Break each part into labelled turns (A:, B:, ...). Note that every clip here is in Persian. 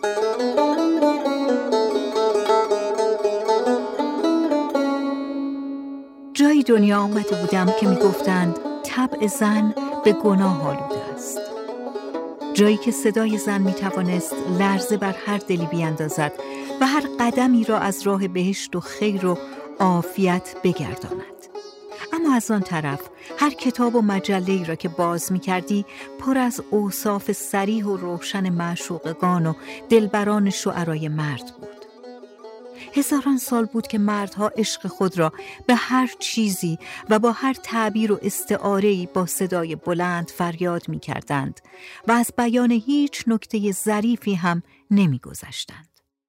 A: جایی دنیا آمده بودم که میگفتند طبع زن به گناه آلوده است. جایی که صدای زن میتوانست لرزه بر هر دلی بیاندازد و هر قدمی را از راه بهشت و خیر و عافیت بگرداند. اما از آن طرف هر کتاب و مجله‌ای را که باز می‌کردی پر از اوصاف صریح و روشن معشوقگان و دلبران شعرای مرد بود. هزاران سال بود که مردها عشق خود را به هر چیزی و با هر تعبیر و استعاره‌ای با صدای بلند فریاد می‌کردند و از بیان هیچ نکته ظریفی هم نمی‌گذشتند.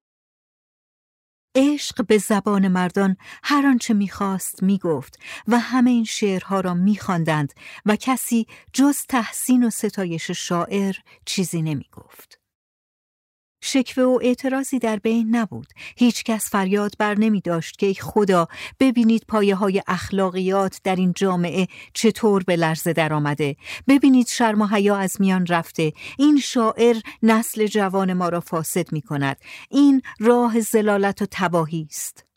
A: عشق به زبان مردان هر آنچه می‌خواست می‌گفت و همه این شعرها را می‌خواندند و کسی جز تحسین و ستایش شاعر چیزی نمی‌گفت. شکوه و اعتراضی در بین نبود. هیچ کس فریاد بر نمی داشت که ای خدا ببینید پایه های اخلاقیات در این جامعه چطور به لرزه در آمده. ببینید شرم و حیا از میان رفته. این شاعر نسل جوان ما را فاسد می کند. این راه ضلالت و تباهی است.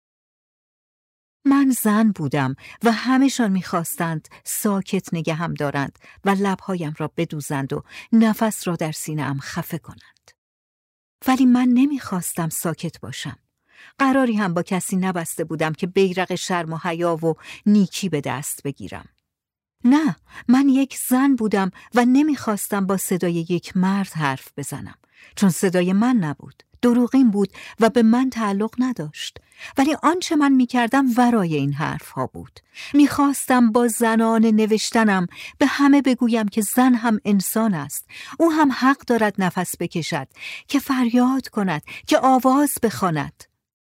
A: من زن بودم و همه‌شان می‌خواستند ساکت نگهم دارند و لبهایم را بدوزند و نفس را در سینه‌ام خفه کنند. ولی من نمیخواستم ساکت باشم. قراری هم با کسی نبسته بودم که بیرق شرم و حیا و نیکی به دست بگیرم. نه، من یک زن بودم و نمیخواستم با صدای یک مرد حرف بزنم، چون صدای من نبود، دروغین بود و به من تعلق نداشت. ولی آنچه من میکردم ورای این حرف ها بود. میخواستم با زنان نوشتنم به همه بگویم که زن هم انسان است. او هم حق دارد نفس بکشد، که فریاد کند، که آواز بخواند.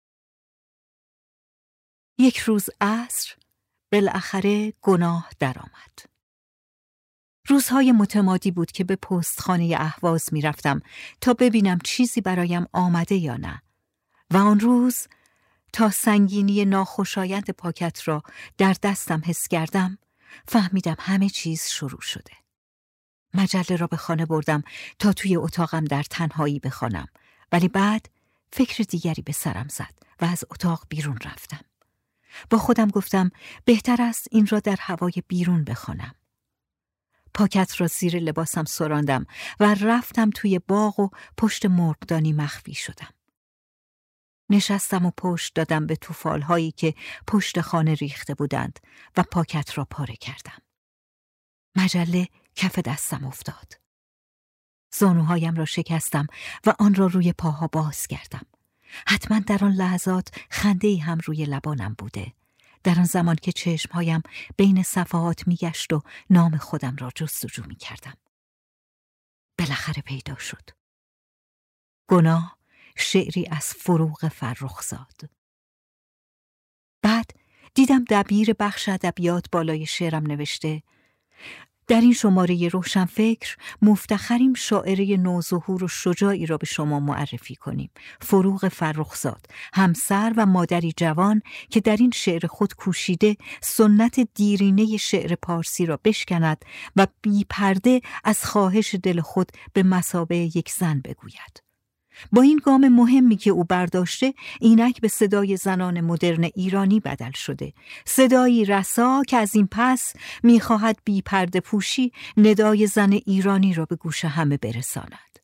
A: یک روز عصر بالاخره گناه درآمد. روزهای متمادی بود که به پستخانه اهواز می رفتم تا ببینم چیزی برایم آمده یا نه. و آن روز تا سنگینی ناخوشایند پاکت را در دستم حس کردم، فهمیدم همه چیز شروع شده. مجله را به خانه بردم تا توی اتاقم در تنهایی بخوانم، ولی بعد فکر دیگری به سرم زد و از اتاق بیرون رفتم. با خودم گفتم بهتر است این را در هوای بیرون بخوانم. پاکت را زیر لباسم سراندم و رفتم توی باغ و پشت مرغدانی مخفی شدم. نشستم و پشت دادم به توفال‌هایی که پشت خانه ریخته بودند و پاکت را پاره کردم. مجله کف دستم افتاد. زانوهایم را شکستم و آن را روی پاها باز کردم. حتما در آن لحظات خنده‌ای هم روی لبانم بوده. در آن زمان که چشمهایم بین صفحات میگشت و نام خودم را جستجو میکردم. بالاخره پیدا شد. گناه، شعری از فروغ فرخزاد. بعد دیدم دبیر بخش ادبیات بالای شعرم نوشته: در این شماره روشنفکر مفتخریم شاعره نوظهور و شجاعی را به شما معرفی کنیم، فروغ فرخزاد، همسر و مادری جوان که در این شعر خود کوشیده سنت دیرینه شعر پارسی را بشکند و بی پرده از خواهش دل خود به مثابه یک زن بگوید. با این گام مهمی که او برداشته، اینک به صدای زنان مدرن ایرانی بدل شده. صدایی رسا که از این پس می‌خواهد بی پرده پوشی ندای زن ایرانی را به گوش همه برساند.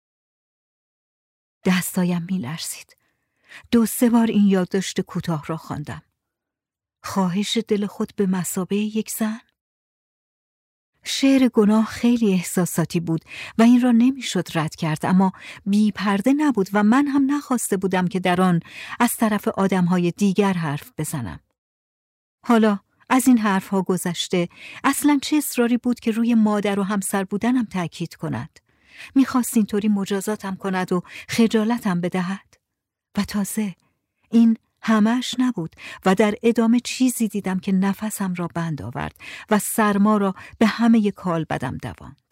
A: دستایم می‌لرزید. 2-3 بار این یادداشت کوتاه را خواندم. خواهش دل خود به مثابه یک زن؟ شعر گناه خیلی احساساتی بود و این را نمیشد رد کرد، اما بی پرده نبود و من هم نخواسته بودم که در آن از طرف آدمهای دیگر حرف بزنم. حالا از این حرفها گذشته، اصلاً چه اصراری بود که روی مادر و همسر بودنم تأکید کند؟ میخواست اینطوری مجازاتم کند و خجالتم بدهد؟ و تازه این همش نبود و در ادامه چیزی دیدم که نفسم را بند آورد و سرما را به همه کالبدم دواند.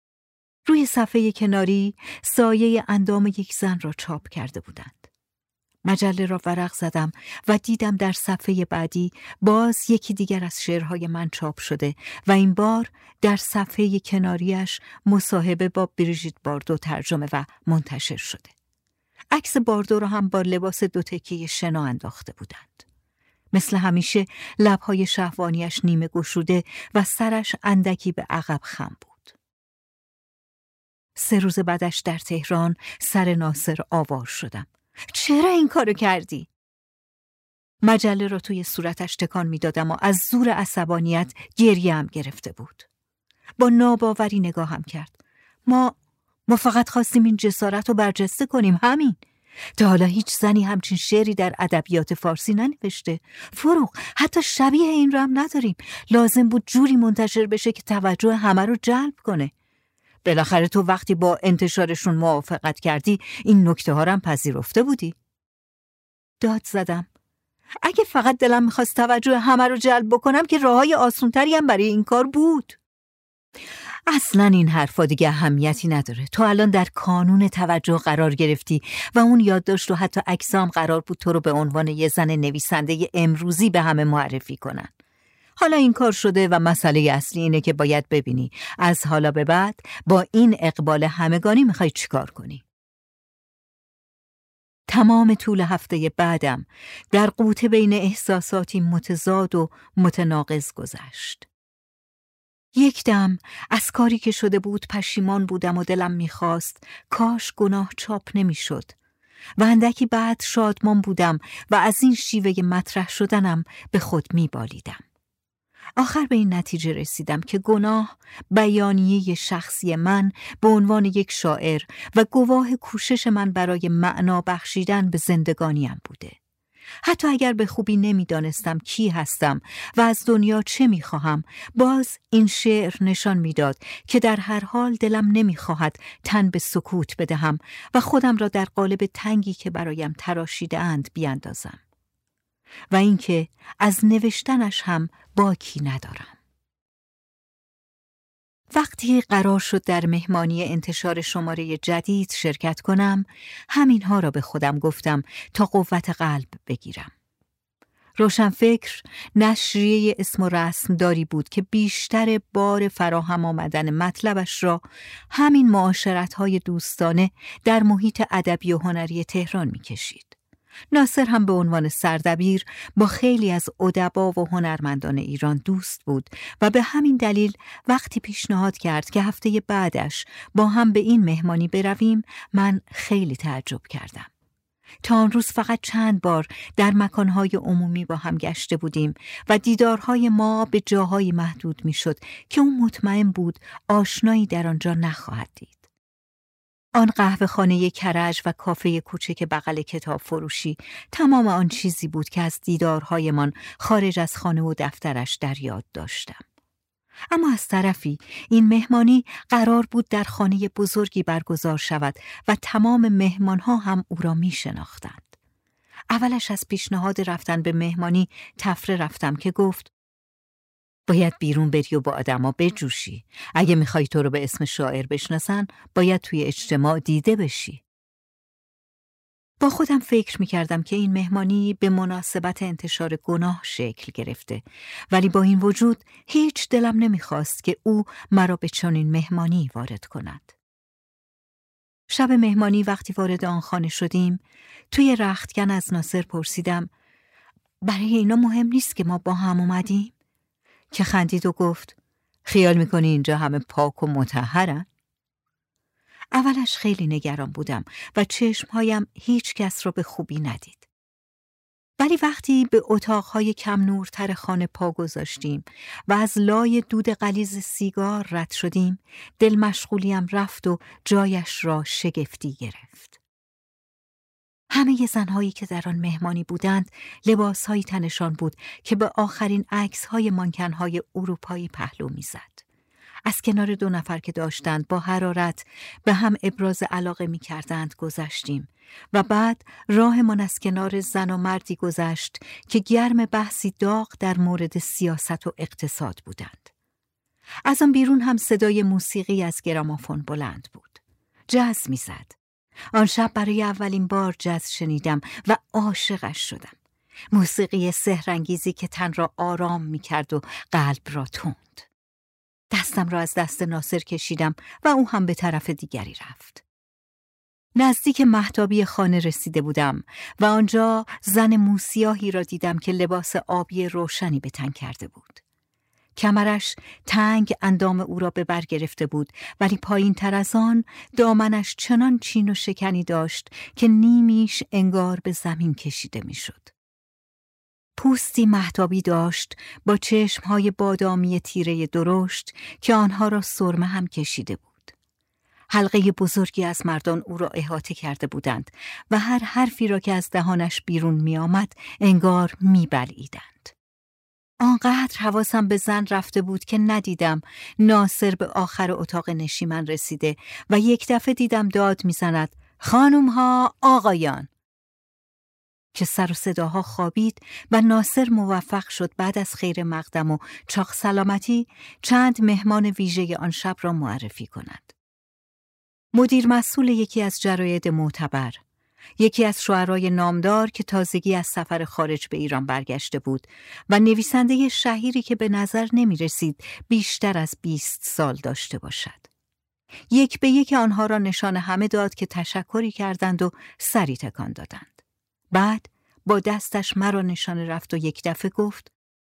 A: روی صفحه کناری سایه اندام یک زن را چاپ کرده بودند. مجله را ورق زدم و دیدم در صفحه بعدی باز یکی دیگر از شعرهای من چاپ شده و این بار در صفحه کناریش مصاحبه با بریژیت باردو ترجمه و منتشر شده. عکس باردو را هم با لباس دو تکه شنا انداخته بودند. مثل همیشه لبهای شهوانیش نیمه گشوده و سرش اندکی به عقب خم بود. 3 روز بعدش در تهران سر ناصر آوار شدم. چرا این کارو کردی؟ مجله را توی صورتش تکان میدادم و از زور عصبانیت گریه‌ام گرفته بود. با ناباوری نگاهم کرد. ما فقط خواستیم این جسارت رو برجسته کنیم، همین. تا حالا هیچ زنی همچین شعری در ادبیات فارسی ننوشته. فروغ، حتی شبیه این رو هم نداریم. لازم بود جوری منتشر بشه که توجه همه رو جلب کنه. بالاخره تو وقتی با انتشارشون موافقت کردی این نکته ها رو هم پذیرفته بودی. داد زدم. اگه فقط دلم میخواست توجه همه رو جلب بکنم که راههای آسونتری هم برای این کار بود. اصلا این حرفا دیگه اهمیتی نداره. تو الان در کانون توجه قرار گرفتی و اون یادداشت و حتی عکسام قرار بود تو رو به عنوان یه زن نویسنده امروزی به همه معرفی کنن. حالا این کار شده و مسئله اصلی اینه که باید ببینی از حالا به بعد با این اقبال همگانی میخوای چیکار کنی. تمام طول هفته بعدم در قوطه بین احساساتی متضاد و متناقض گذشت. یک دم از کاری که شده بود پشیمان بودم و دلم میخواست کاش گناه چاپ نمیشد و اندکی بعد شادمان بودم و از این شیوه مطرح شدنم به خود میبالیدم. آخر به این نتیجه رسیدم که گناه بیانیه شخصی من به عنوان یک شاعر و گواه کوشش من برای معنا بخشیدن به زندگانیم بوده. حتی اگر به خوبی نمیدانستم کی هستم و از دنیا چه میخواهم، باز این شعر نشان میداد که در هر حال دلم نمیخواهد تن به سکوت بدهم و خودم را در قالب تنگی که برایم تراشیده اند بیاندازم و اینکه از نوشتنش هم باکی ندارم. وقتی قرار شد در مهمانی انتشار شماره جدید شرکت کنم، همینها را به خودم گفتم تا قوت قلب بگیرم. روشنفکر نشریه اسم و رسم داری بود که بیشتر بار فراهم آمدن مطلبش را همین معاشرت‌های دوستانه در محیط ادبی و هنری تهران می‌کشید. ناصر هم به عنوان سردبیر با خیلی از ادبا و هنرمندان ایران دوست بود و به همین دلیل وقتی پیشنهاد کرد که هفته بعدش با هم به این مهمانی برویم، من خیلی تعجب کردم. تا آن روز فقط چند بار در مکانهای عمومی با هم گشته بودیم و دیدارهای ما به جاهای محدود میشد که اون مطمئن بود آشنایی در آنجا نخواهد دید. آن قهوه خانه کرج و کافه کوچک بغل کتاب فروشی تمام آن چیزی بود که از دیدارهایمان خارج از خانه و دفترش در یاد داشتم. اما از طرفی این مهمانی قرار بود در خانه بزرگی برگزار شود و تمام مهمانها هم او را می شناختند. اولش از پیشنهاد رفتن به مهمانی تفره رفتم که گفت باید بیرون بری و با آدما بجوشی. اگه میخوای تو رو به اسم شاعر بشناسن، باید توی اجتماع دیده بشی. با خودم فکر میکردم که این مهمانی به مناسبت انتشار گناه شکل گرفته، ولی با این وجود هیچ دلم نمیخواست که او مرا به چنین مهمانی وارد کند. شب مهمانی وقتی وارد آن خانه شدیم، توی رختکن از ناصر پرسیدم برای اینا مهم نیست که ما با هم اومدیم؟ که خندید و گفت خیال میکنی اینجا همه پاک و مطهرن؟ اولش خیلی نگران بودم و چشمهایم هیچ کس را به خوبی ندید. ولی وقتی به اتاقهای کم نورتر خانه پا گذاشتیم و از لای دود غلیظ سیگار رد شدیم، دل مشغولیم رفت و جایش را شگفتی گرفت. همه زنهایی که در آن مهمانی بودند لباسهایی تنشان بود که به آخرین عکس‌های مانکن‌های اروپایی پهلو می‌زد. از کنار 2 نفر که داشتند با حرارت به هم ابراز علاقه می‌کردند گذشتیم و بعد راهمان از کنار زن و مردی گذشت که گرم بحثی داغ در مورد سیاست و اقتصاد بودند. از آن بیرون هم صدای موسیقی از گرامافون بلند بود. جاز می‌زد. آن شب برای اولین بار جاز شنیدم و عاشقش شدم. موسیقی سحرانگیزی که تن را آرام می کرد و قلب را تند. دستم را از دست ناصر کشیدم و او هم به طرف دیگری رفت. نزدیک مهتابی خانه رسیده بودم و آنجا زن موسیاهی را دیدم که لباس آبی روشنی به تن کرده بود. کمرش تنگ اندام او را به بر گرفته بود، ولی پایین تر از آن دامنش چنان چین و شکنی داشت که نیمیش انگار به زمین کشیده میشد. پوستی مهتابی داشت با چشمهای بادامی تیره درشت که آنها را سرمه هم کشیده بود. حلقه بزرگی از مردان او را احاطه کرده بودند و هر حرفی را که از دهانش بیرون می آمد انگار می بلعیدند. آنقدر حواسم به زن رفته بود که ندیدم ناصر به آخر اتاق نشیمن رسیده و یک دفعه دیدم داد می زند خانم ها آقایان، که سر و صداها خوابید و ناصر موفق شد بعد از خیر مقدم و چاق سلامتی چند مهمان ویژه آن شب را معرفی کند. مدیر مسئول یکی از جراید معتبر، یکی از شاعرای نامدار که تازگی از سفر خارج به ایران برگشته بود و نویسنده شهیری که به نظر نمی رسید بیشتر از 20 سال داشته باشد. یک به یک آنها را نشان همه داد که تشکری کردند و سری تکان دادند. بعد با دستش مرا نشانه رفت و یک دفعه گفت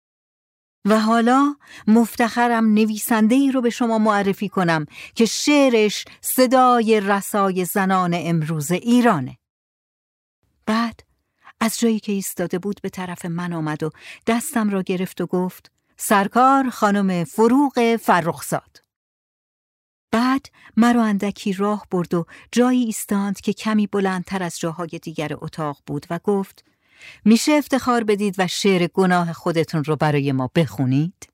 A: و حالا مفتخرم نویسنده‌ای رو به شما معرفی کنم که شعرش صدای رسای زنان امروز ایرانه. بعد از جایی که ایستاده بود به طرف من آمد و دستم را گرفت و گفت سرکار خانم فروغ فرخزاد. بعد مرا اندکی راه برد و جایی ایستاند که کمی بلندتر از جاهای دیگر اتاق بود و گفت میشه افتخار بدید و شعر گناه خودتون رو برای ما بخونید؟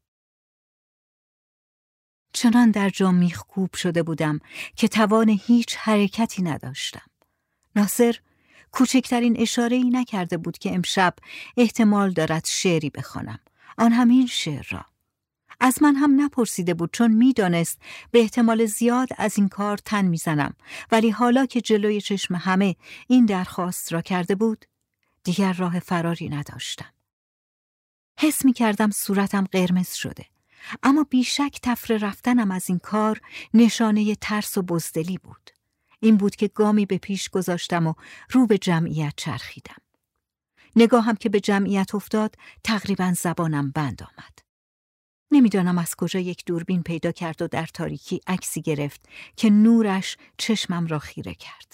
A: چنان در جا میخکوب شده بودم که توان هیچ حرکتی نداشتم. ناصر کوچکترین اشاره‌ای نکرده بود که امشب احتمال دارد شعری بخوانم، آن همین شعر را. از من هم نپرسیده بود چون میدانست به احتمال زیاد از این کار تن میزنم، ولی حالا که جلوی چشم همه این درخواست را کرده بود دیگر راه فراری نداشتم. حس می کردم صورتم قرمز شده، اما بیشک تفره رفتنم از این کار نشانه ترس و بزدلی بود. این بود که گامی به پیش گذاشتم و رو به جمعیت چرخیدم. نگاهم که به جمعیت افتاد تقریباً زبانم بند آمد. نمیدانم از کجا یک دوربین پیدا کرد و در تاریکی عکسی گرفت که نورش چشمم را خیره کرد.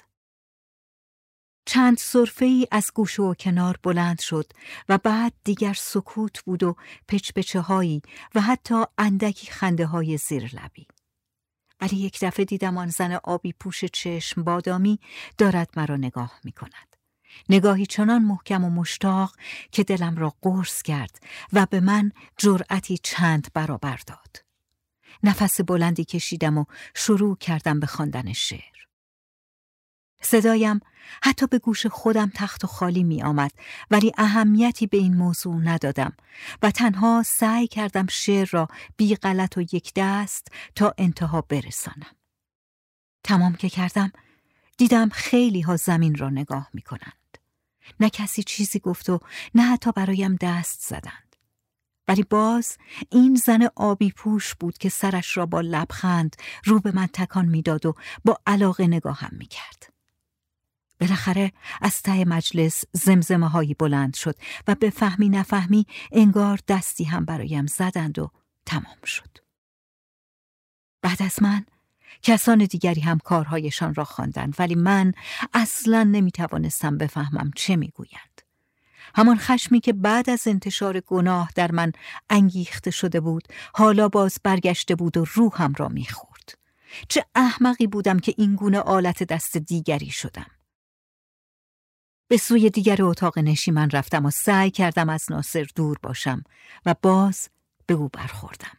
A: چند سرفه‌ای از گوشه و کنار بلند شد و بعد دیگر سکوت بود و پچ‌پچه‌هایی و حتی اندکی خنده‌های زیر لبی. ولی یک دفعه دیدم آن زن آبی پوش چشم بادامی دارد مرا نگاه می کند. نگاهی چنان محکم و مشتاق که دلم را قرص کرد و به من جرأتی چند برابر داد. نفس بلندی کشیدم و شروع کردم به خواندن شعر. صدایم حتی به گوش خودم تخت و خالی می آمد، ولی اهمیتی به این موضوع ندادم و تنها سعی کردم شعر را بی غلط و یک دست تا انتها برسانم. تمام که کردم دیدم خیلی ها زمین را نگاه می کنند. نه کسی چیزی گفت و نه حتی برایم دست زدند. ولی باز این زن آبی پوش بود که سرش را با لبخند رو به من تکان می داد و با علاقه نگاهم می کرد. بالاخره از ته مجلس زمزمه هایی بلند شد و به فهمی نفهمی انگار دستی هم برایم زدند و تمام شد. بعد از من کسان دیگری هم کارهایشان را خواندند، ولی من اصلاً نمیتوانستم بفهمم چه میگویند. همان خشمی که بعد از انتشار گناه در من انگیخته شده بود حالا باز برگشته بود و روحم را میخورد. چه احمقی بودم که این گونه آلت دست دیگری شدم. به سوی دیگر اتاق نشیمن رفتم و سعی کردم از ناصر دور باشم و باز به او برخوردم.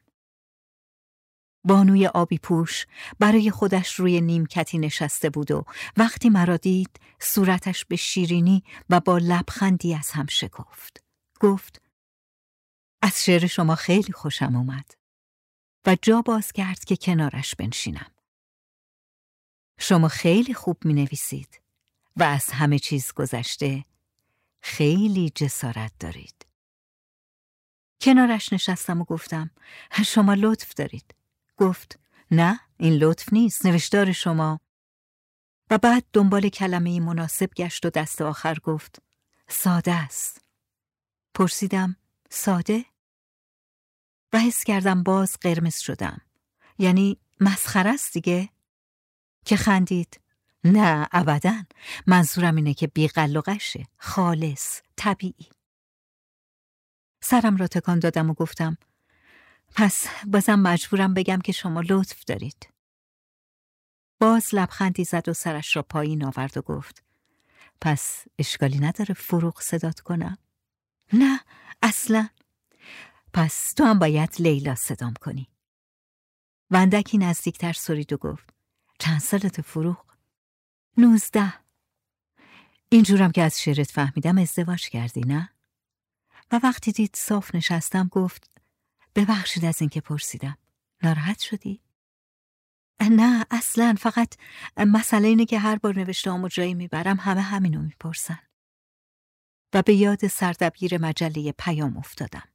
A: بانوی آبی پوش برای خودش روی نیمکتی نشسته بود و وقتی مرا دید صورتش به شیرینی و با لبخندی از هم شکفت. گفت از شعر شما خیلی خوشم اومد و جا باز کرد که کنارش بنشینم. شما خیلی خوب می نویسید و از همه چیز گذشته خیلی جسارت دارید. کنارش نشستم و گفتم شما لطف دارید. گفت نه، این لطف نیست، نوشتار شما. و بعد دنبال کلمه‌ای مناسب گشت و دست آخر گفت ساده است. پرسیدم ساده؟ و حس کردم باز قرمز شدم. یعنی مسخره است دیگه؟ که خندید. نه ابداً، منظورم اینه که بی قل و قشه، خالص، طبیعی. سرم را تکان دادم و گفتم پس بازم مجبورم بگم که شما لطف دارید. باز لبخندی زد و سرش را پایین آورد و گفت پس اشکالی نداره فروغ صدات کنم؟ نه اصلا. پس تو هم باید لیلا صدام کنی. و اندکی نزدیکتر سرید و گفت چند سالت فروغ؟ 19. اینجورم که از شعرت فهمیدم ازدواج کردی نه؟ و وقتی دید صاف نشستم گفت ببخشید از این که پرسیدم. ناراحت شدی؟ نه اصلا، فقط مسئله اینه که هر بار نوشته‌هامو جایی میبرم همه همینو میپرسن. و به یاد سردبیر مجله پیام افتادم.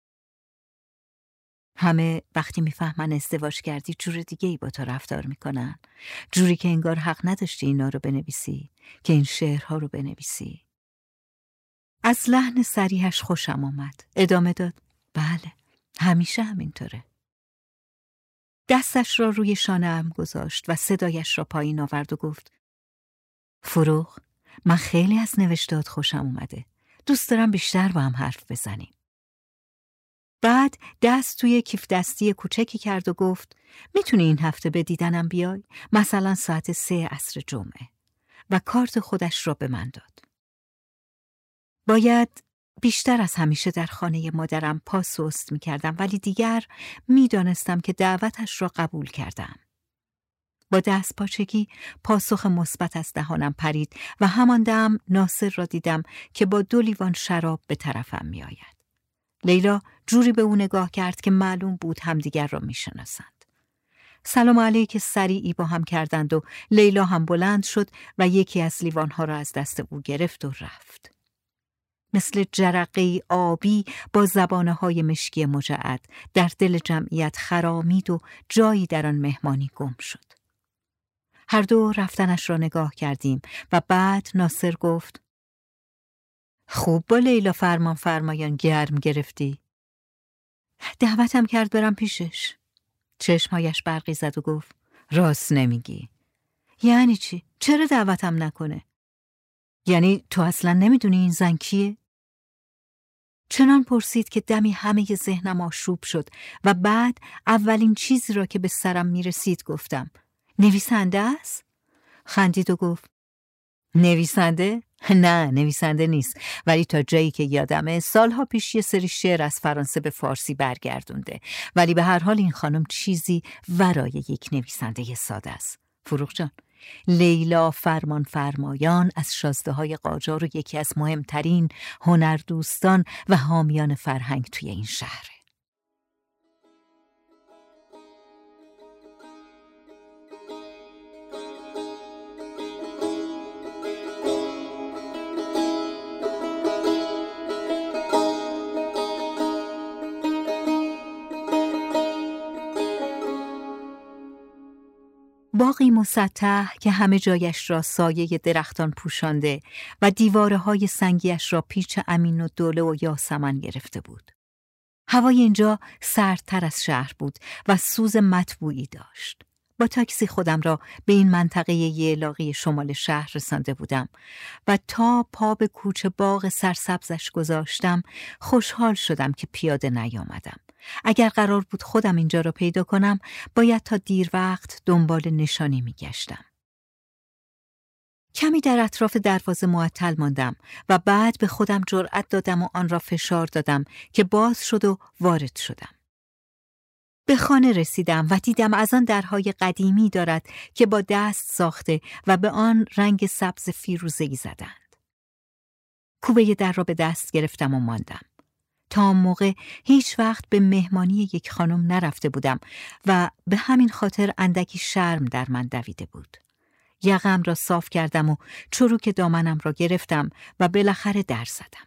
A: همه وقتی میفهمن ازدواج کردی جور دیگه‌ای با تو رفتار میکنن، جوری که انگار حق نداشتی اینا رو بنویسی، که این شعرها رو بنویسی. از لحن صریحش خوشم آمد. ادامه داد بله، همیشه همینطوره. دستش را روی شانه‌ام گذاشت و صدایش را پایین آورد و گفت فروغ، من خیلی از نوشته‌هات خوشم اومده. دوست دارم بیشتر با هم حرف بزنیم. بعد دست توی کیف دستی کوچکی کرد و گفت میتونی این هفته به دیدنم بیای؟ مثلا ساعت 3 عصر جمعه. و کارت خودش را به من داد. باید بیشتر از همیشه در خانه مادرم پا سست می‌کردم، ولی دیگر می‌دانستم که دعوتش را قبول کردم. با دست پاچگی پاسخ مثبت از دهانم پرید و همان دم ناصر را دیدم که با 2 لیوان شراب به طرفم می‌آید. لیلا جوری به او نگاه کرد که معلوم بود همدیگر را می‌شناسند. سلام علیک سریعی با هم کردند و لیلا هم بلند شد و یکی از لیوان‌ها را از دست او گرفت و رفت. مثل جرقه‌ای آبی با زبانه‌های مشکی مجعد در دل جمعیت خرامید و جایی در آن مهمانی گم شد. هر دو رفتنش را نگاه کردیم و بعد ناصر گفت خوب با لیلا فرمایان گرم گرفتی. دعوتم کرد برم پیشش. چشمهایش برقی زد و گفت راست نمیگی. یعنی چی؟ چرا دعوتم نکنه؟ یعنی تو اصلا نمیدونی این زن کیه؟ چنان پرسید که دمی همه ذهنم آشوب شد و بعد اولین چیزی را که به سرم میرسید گفتم نویسنده است؟ خندید و گفت نویسنده؟ نه نویسنده نیست، ولی تا جایی که یادمه سالها پیش یه سری شعر از فرانسه به فارسی برگردونده، ولی به هر حال این خانم چیزی ورای یک نویسنده ساده است. فروغ جان، لیلا فرمایان از شازده‌های قاجار و یکی از مهمترین هنردوستان و حامیان فرهنگ توی این شهره. باغی مسطح که همه جایش را سایه درختان پوشانده و دیوارهای سنگیش را پیچ امین و دوله و یاسمن گرفته بود. هوای اینجا سردتر از شهر بود و سوز مطبوعی داشت. با تاکسی خودم را به این منطقه ییلاقی شمال شهر رسانده بودم و تا پا به کوچه باغ سرسبزش گذاشتم خوشحال شدم که پیاده نیامدم. اگر قرار بود خودم اینجا را پیدا کنم باید تا دیر وقت دنبال نشانی میگشتم. کمی در اطراف دروازه معطل ماندم و بعد به خودم جرأت دادم و آن را فشار دادم که باز شد و وارد شدم. به خانه رسیدم و دیدم از آن درهای قدیمی دارد که با دست ساخته و به آن رنگ سبز فیروزه‌ای زدند. کوبه در را به دست گرفتم و ماندم. تا آن موقع هیچ وقت به مهمانی یک خانم نرفته بودم و به همین خاطر اندکی شرم در من دویده بود. یقه‌ام را صاف کردم و چروک دامنم را گرفتم و بالاخره در زدم.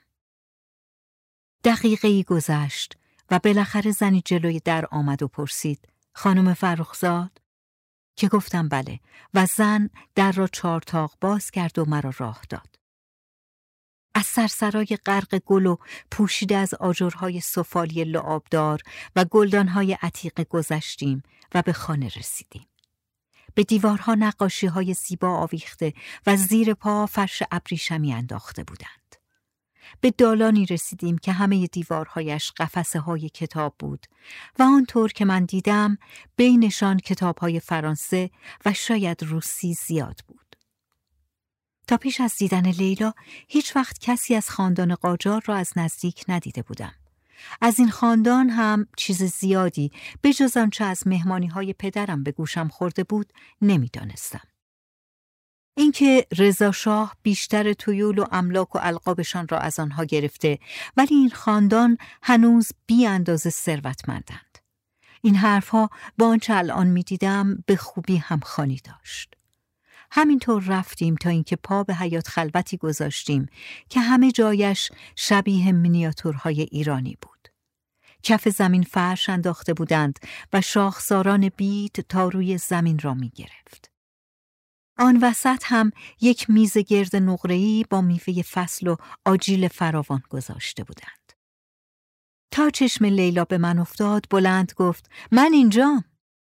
A: دقیقه‌ای گذشت و بالاخره زنی جلوی در آمد و پرسید: خانم فرخزاد؟ که گفتم بله و زن در را 4 تاق باز کرد و مرا راه داد. از سرسرای غرق گل و پوشیده از آجرهای سفالی لعابدار و گلدانهای عتیقه گذشتیم و به خانه رسیدیم. به دیوارها نقاشی‌های زیبا آویخته و زیر پا فرش ابریشمی انداخته بودند. به دالانی رسیدیم که همه دیوارهایش قفسه‌های کتاب بود و آنطور که من دیدم بینشان کتاب‌های فرانسه و شاید روسی زیاد بود. تا پیش از دیدن لیلا هیچ وقت کسی از خاندان قاجار را از نزدیک ندیده بودم. از این خاندان هم چیز زیادی به جز آنچه از مهمانی‌های پدرم به گوشم خورده بود نمی‌دانستم. اینکه رضا شاه بیشتر طیول و املاک و القابشان را از آنها گرفته ولی این خاندان هنوز بی اندازه ثروتمندند. این حرفها با آنچه الان می‌دیدم به خوبی همخوانی داشت. همینطور رفتیم تا اینکه پا به حیاط خلوتی گذاشتیم که همه جایش شبیه مینیاتورهای ایرانی بود. کف زمین فرش انداخته بودند و شاخساران بید تا روی زمین را می گرفت. آن وسط هم یک میز گرد نقره‌ای با میوه فصل و آجیل فراوان گذاشته بودند. تا چشم لیلا به من افتاد بلند گفت: من اینجام.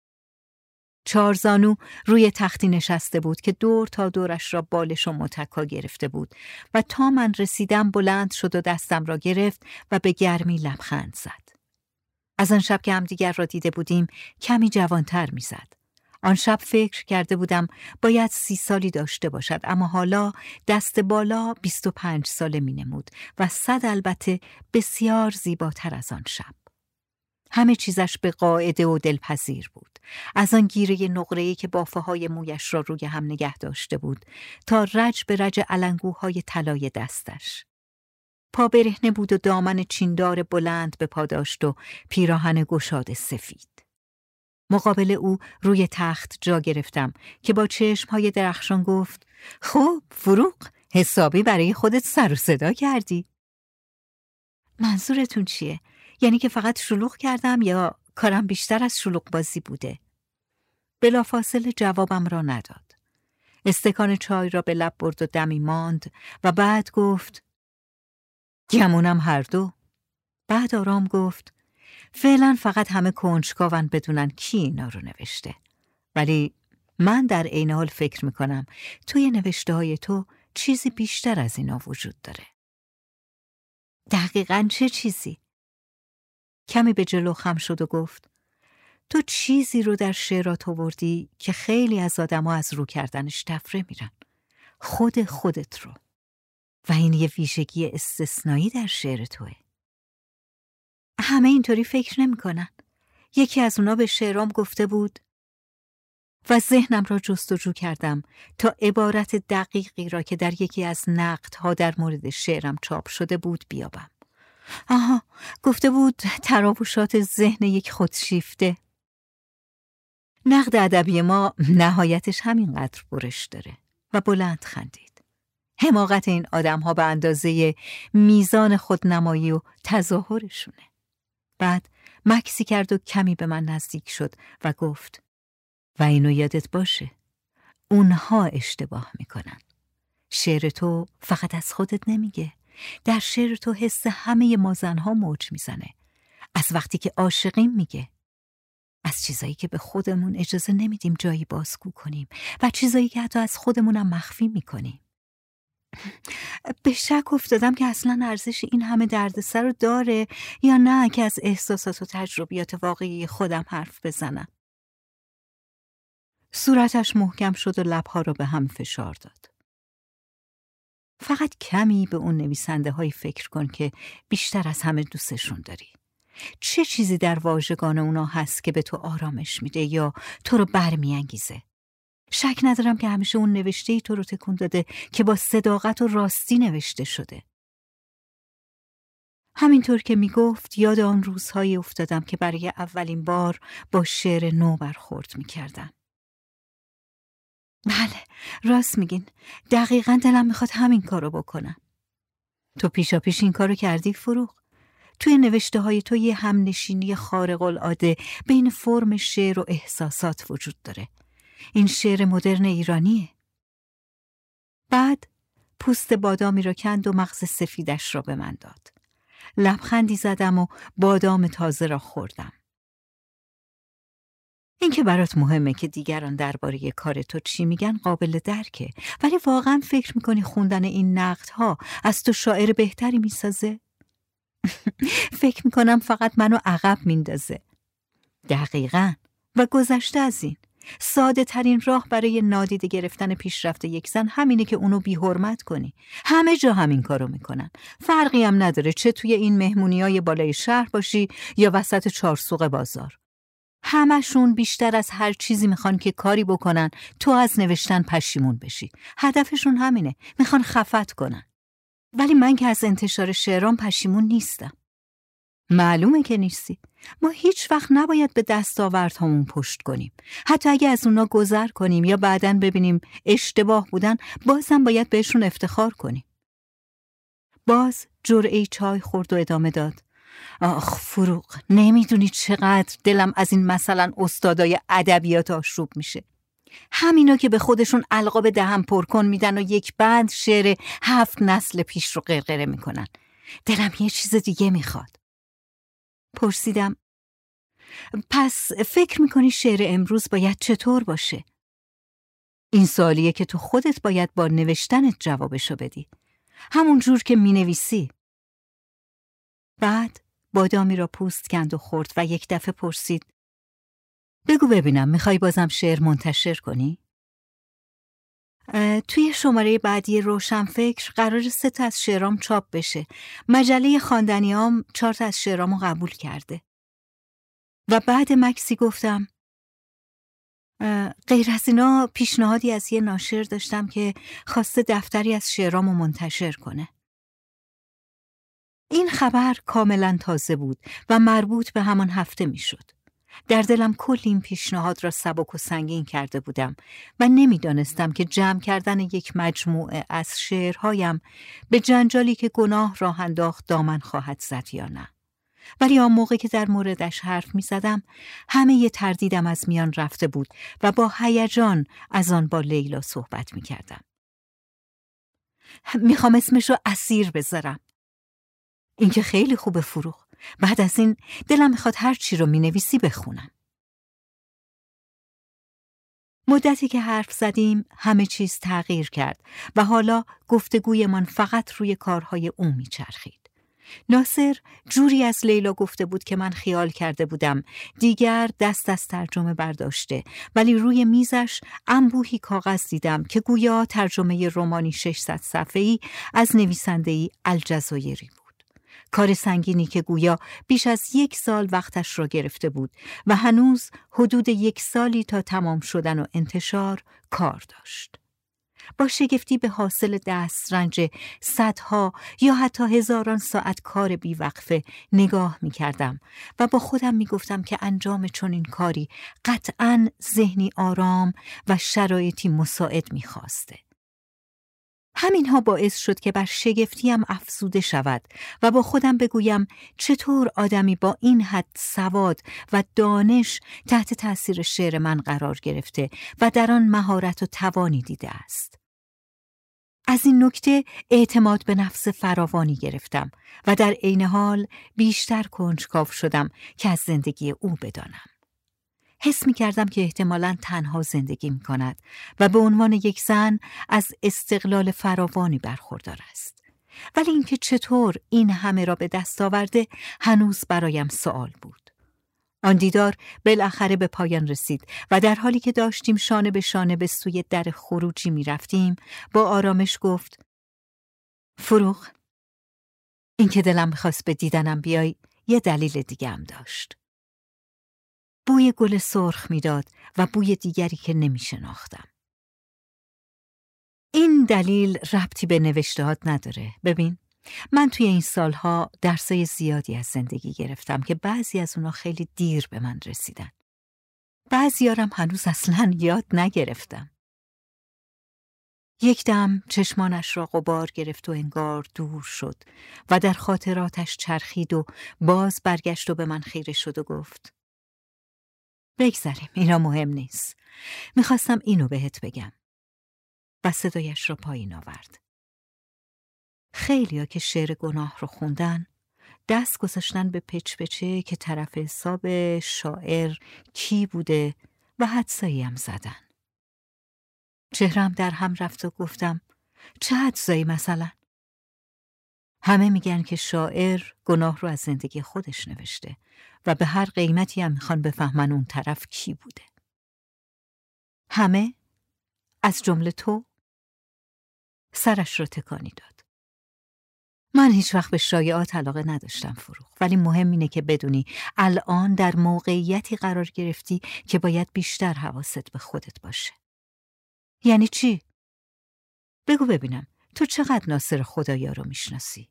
A: 4 زانو روی تختی نشسته بود که دور تا دورش را بالش و متکا گرفته بود و تا من رسیدم بلند شد و دستم را گرفت و به گرمی لبخند زد. از آن شب که همدیگر را دیده بودیم کمی جوانتر می زد. آن شب فکر کرده بودم باید 30 سالی داشته باشد، اما حالا دست بالا 25 ساله می نمود و 100 البته بسیار زیباتر از آن شب. همه چیزش به قاعده و دلپذیر بود. از آن گیره نقره‌ای که بافه‌های مویش را روی هم نگه داشته بود تا رج به رج علنگوهای طلای دستش. پا برهنه بود و دامن چیندار بلند به پا داشت و پیراهن گشاد سفید. مقابل او روی تخت جا گرفتم که با چشم‌های درخشان گفت: خب فروغ، حسابی برای خودت سر و صدا کردی. منظورتون چیه؟ یعنی که فقط شلوغ کردم یا کارم بیشتر از شلوغ بازی بوده؟ بلافاصله جوابم را نداد. استکان چای را به لب برد و دمی ماند و بعد گفت: گمونم هر دو. بعد آرام گفت: فعلا فقط همه کنجکاون بدونن کی اینا رو نوشته، ولی من در عین حال فکر میکنم توی نوشته‌های تو چیزی بیشتر از اینا وجود داره. دقیقاً چه چیزی؟ کمی به جلو خم شد و گفت: تو چیزی رو در شعرات آوردی که خیلی از آدم‌ها از رو کردنش تفره میرن. خودت رو. و این یه ویژگی استثنایی در شعر توه. همه اینطوری فکر نمی‌کنن. یکی از اونا به شعرام گفته بود و ذهنم را جستجو کردم تا عبارت دقیقی را که در یکی از نقدها در مورد شعرم چاپ شده بود بیابم. آها، گفته بود تراوشات ذهن یک خودشیفته. نقد ادبی ما نهایتش همینقدر برش داره. و بلند خندید. حماقت این آدم‌ها به اندازه میزان خودنمایی و تظاهرشونه. بعد مکسی کرد و کمی به من نزدیک شد و گفت: و اینو یادت باشه، اونها اشتباه میکنن. شعر تو فقط از خودت نمیگه. در شعر تو حس همه ما زنها موج میزنه. از وقتی که عاشقیم میگه. از چیزایی که به خودمون اجازه نمیدیم جایی بازگو کنیم و چیزایی که حتی از خودمونم مخفی میکنیم. به شک افتادم که اصلا ارزش این همه دردسر رو داره یا نه که از احساسات و تجربیات واقعی خودم حرف بزنم. صورتش محکم شد و لبها را به هم فشار داد. فقط کمی به اون نویسنده های فکر کن که بیشتر از همه دوستشون داری. چه چیزی در واژگان اونا هست که به تو آرامش میده یا تو رو برمیانگیزه؟ شک ندارم که همیشه اون نوشته‌ای تو رو تکون داده که با صداقت و راستی نوشته شده. همینطور که میگفت یاد آن روزهایی افتادم که برای اولین بار با شعر نو برخورد میکردم. بله، راست میگین. دقیقاً دلم میخواد همین کارو بکنم. تو پیشا پیش این کارو کردی فروغ؟ توی نوشته های تو یه همنشینی خارق العاده بین فرم شعر و احساسات وجود داره. این شعر مدرن ایرانیه. بعد پوست بادامی را کند و مغز سفیدش را به من داد. لبخندی زدم و بادام تازه را خوردم. این که برات مهمه که دیگران درباره کار تو چی میگن قابل درکه، ولی واقعا فکر میکنی خوندن این نقدها از تو شاعر بهتری میسازه؟ فکر میکنم فقط منو عقب میندازه. دقیقاً. و گذشته از این، ساده ترین راه برای نادیده گرفتن پیشرفت یک زن همینه که اونو بی حرمت کنی. همه جا همین کارو میکنن. فرقی هم نداره چه توی این مهمونیای بالای شهر باشی یا وسط چارسوق بازار. همشون بیشتر از هر چیزی میخوان که کاری بکنن تو از نوشتن پشیمون بشی. هدفشون همینه. میخوان خفت کنن. ولی من که از انتشار شعرام پشیمون نیستم. معلومه که نیستی. ما هیچ وقت نباید به دستاوردهامون پشت کنیم. حتی اگه از اونا گذر کنیم یا بعداً ببینیم اشتباه بودن، بازم باید بهشون افتخار کنیم. باز جرعه‌ای چای خورد و ادامه داد. آخ فروغ، نمیدونی چقدر دلم از این مثلا استادای ادبیات آشوب میشه. همینا که به خودشون القاب دهن پرکن میدن و یک بند شعر 7 نسل پیش رو غرغره میکنن. دلم یه چیز دیگه میخواد. پرسیدم پس فکر میکنی شعر امروز باید چطور باشه؟ این سوالیه که تو خودت باید با نوشتنت جوابشو بدی. همون جور که مینویسی. بعد بادامی را پوست کند و خورد و یک دفعه پرسید بگو ببینم میخوای بازم شعر منتشر کنی؟ توی شماره بعدی روشنفکر قرار 3 تا از شعرام چاپ بشه. مجله خواندنیام 4 تا از شعرامو قبول کرده. و بعد مکسی گفتم غیر از اینا پیشنهادی از یه ناشر داشتم که خواسته دفتری از شعرامو منتشر کنه. این خبر کاملا تازه بود و مربوط به همان هفته میشد. در دلم کل این پیشنهاد را سبک و سنگین کرده بودم و نمیدانستم که جمع کردن یک مجموعه از شعرهایم به جنجالی که گناه راه انداخت دامن خواهد زد یا نه. ولی آن موقع که در موردش حرف می زدم همه ی تردیدم از میان رفته بود و با هیجان از آن با لیلا صحبت می کردم. میخوام اسمشو اسیر بذارم. این که خیلی خوبه فروغ. بعد از این دلم میخواد هر چی رو مینویسی بخونم. مدتی که حرف زدیم همه چیز تغییر کرد و حالا گفتگویمان فقط روی کارهای او میچرخید. ناصر جوری از لیلا گفته بود که من خیال کرده بودم دیگر دست از ترجمه برداشته، ولی روی میزش انبوهی کاغذ دیدم که گویا ترجمه رمانی 600 صفحه‌ای از نویسنده‌ای الجزایری بود. کار سنگینی که گویا بیش از 1 سال وقتش را گرفته بود و هنوز حدود 1 سالی تا تمام شدن و انتشار کار داشت. با شگفتی به حاصل دسترنج صدها یا حتی هزاران ساعت کار بیوقفه نگاه می کردم و با خودم می گفتم که انجام چنین کاری قطعاً ذهنی آرام و شرایطی مساعد می خواسته. همینها باعث شد که بر شگفتیم افزوده شود و با خودم بگویم چطور آدمی با این حد سواد و دانش تحت تأثیر شعر من قرار گرفته و در آن مهارت و توانی دیده است. از این نکته اعتماد به نفس فراوانی گرفتم و در عین حال بیشتر کنجکاو شدم که از زندگی او بدانم. حس می کردم که احتمالاً تنها زندگی می کند و به عنوان یک زن از استقلال فراوانی برخوردار است. ولی اینکه چطور این همه را به دست آورده هنوز برایم سوال بود. آن دیدار بالاخره به پایان رسید و در حالی که داشتیم شانه به شانه به سوی در خروجی می رفتیم با آرامش گفت فروغ، این که دلم می‌خواست به دیدنم بیای یه دلیل دیگه هم داشت. بوی گل سرخ میداد و بوی دیگری که نمی‌شناختم. این دلیل ربطی به نوشته‌هات نداره. ببین، من توی این سالها درسای زیادی از زندگی گرفتم که بعضی از اونا خیلی دیر به من رسیدن. بعضیارم هنوز اصلاً یاد نگرفتم. یک دم چشمانش را غبار گرفت و انگار دور شد و در خاطراتش چرخید و باز برگشت و به من خیره شد و گفت: بگذاریم، اینا مهم نیست. میخواستم اینو بهت بگم. و صدایش را پایین آورد. خیلیا که شعر گناه رو خوندن دست گذاشتن به پچه که طرف حساب شاعر کی بوده و حدسایی هم زدن. چهرم در هم رفت و گفتم: چه حدسایی مثلا؟ همه میگن که شاعر گناه رو از زندگی خودش نوشته و به هر قیمتی هم میخوان بفهمن اون طرف کی بوده. همه؟ از جمله تو؟ سرش رو تکانی داد. من هیچ وقت به شایعات علاقه نداشتم فروغ، ولی مهم اینه که بدونی الان در موقعیتی قرار گرفتی که باید بیشتر حواست به خودت باشه. یعنی چی؟ بگو ببینم، تو چقدر ناصر خدایا رو میشناسی؟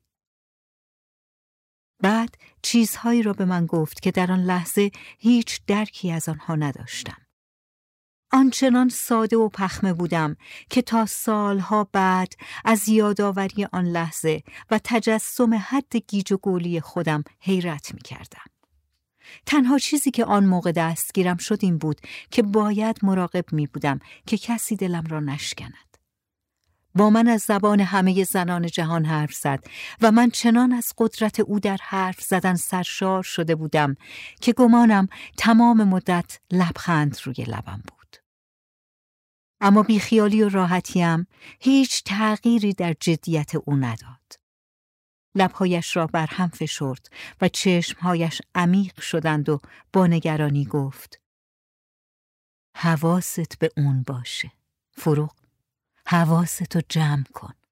A: بعد چیزهایی را به من گفت که در آن لحظه هیچ درکی از آنها نداشتم. آنچنان ساده و پخمه بودم که تا سالها بعد از یادآوری آن لحظه و تجسم حد گیج و گولی خودم حیرت می کردم. تنها چیزی که آن موقع دستگیرم شد این بود که باید مراقب می بودم که کسی دلم را نشکند. با من از زبان همه زنان جهان حرف زد و من چنان از قدرت او در حرف زدن سرشار شده بودم که گمانم تمام مدت لبخند روی لبم بود. اما بیخیالی و راحتیم هیچ تغییری در جدیت او نداد. لبهایش را بر هم فشرد و چشمهایش عمیق شدند و با نگرانی گفت: حواست به اون باشه فروغ، حواستو جمع کن.